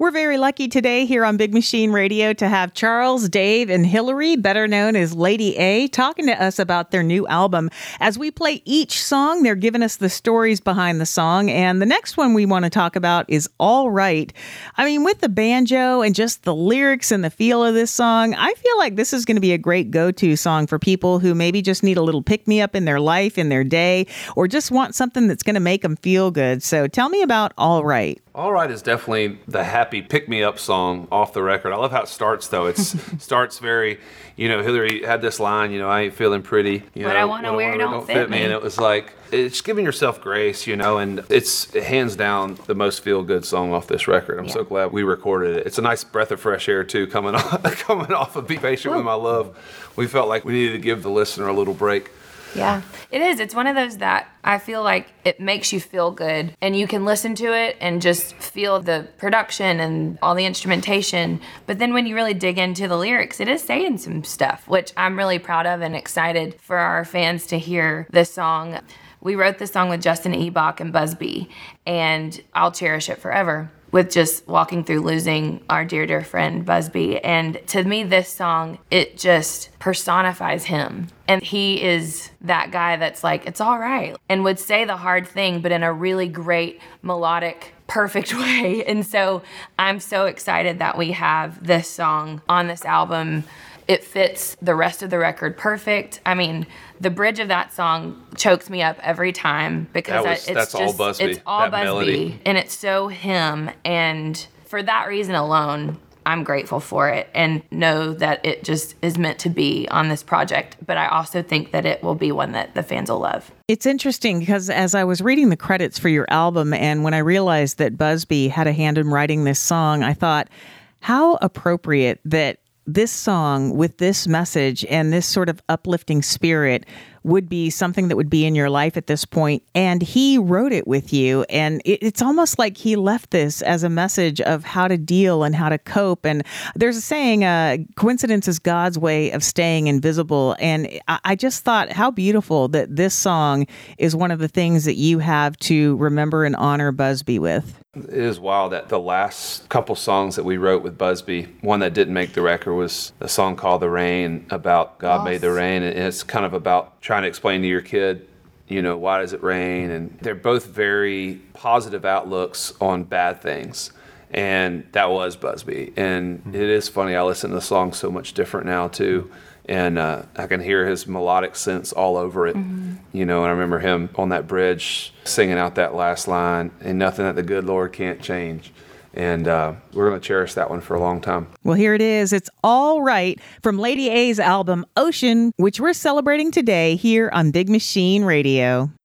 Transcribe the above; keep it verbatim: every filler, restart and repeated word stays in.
We're very lucky today here on Big Machine Radio to have Charles, Dave, and Hillary, better known as Lady A, talking to us about their new album. As we play each song, they're giving us the stories behind the song. And the next one we want to talk about is All Right. I mean, with the banjo and just the lyrics and the feel of this song, I feel like this is going to be a great go-to song for people who maybe just need a little pick-me-up in their life, in their day, or just want something that's going to make them feel good. So tell me about All Right. All Right is definitely the happy pick-me-up song off the record. I love how it starts, though. It starts very, you know, Hillary had this line, you know, I ain't feeling pretty. You what know, I want to wear don't, don't fit, fit me. me. And it was like, it's giving yourself grace, you know, and it's hands down the most feel-good song off this record. I'm yeah. so glad we recorded it. It's a nice breath of fresh air, too, coming off, coming off of Be Patient Ooh. With My Love. We felt like we needed to give the listener a little break. Yeah, it is. It's one of those that I feel like it makes you feel good and you can listen to it and just feel the production and all the instrumentation. But then when you really dig into the lyrics, it is saying some stuff, which I'm really proud of and excited for our fans to hear this song. We wrote this song with Justin Ebach and Busby, and I'll cherish it forever. With just walking through losing our dear, dear friend Busby. And to me, this song, it just personifies him. And he is that guy that's like, it's all right. And would say the hard thing, but in a really great, melodic, perfect way. And so I'm so excited that we have this song on this album. It fits the rest of the record perfect. I mean, the bridge of that song chokes me up every time because was, it's that's just all Busby. It's all that Busby, melody. And it's so him. And for that reason alone, I'm grateful for it and know that it just is meant to be on this project. But I also think that it will be one that the fans will love. It's interesting because as I was reading the credits for your album and when I realized that Busby had a hand in writing this song, I thought, how appropriate that this song with this message and this sort of uplifting spirit would be something that would be in your life at this point. And he wrote it with you. And it, it's almost like he left this as a message of how to deal and how to cope. And there's a saying, uh, coincidence is God's way of staying invisible. And I, I just thought how beautiful that this song is one of the things that you have to remember and honor Busby with. It is wild that the last couple songs that we wrote with Busby, one that didn't make the record was a song called The Rain, about God yes. made the rain. And it's kind of about trying to explain to your kid, you know, why does it rain? And they're both very positive outlooks on bad things. And that was Busby. And mm-hmm. it is funny, I listen to the song so much different now too. And uh, I can hear his melodic sense all over it, mm-hmm. you know, and I remember him on that bridge singing out that last line, and nothing that the good Lord can't change. And uh, we're going to cherish that one for a long time. Well, here it is. It's All Right from Lady A's album Ocean, which we're celebrating today here on Big Machine Radio.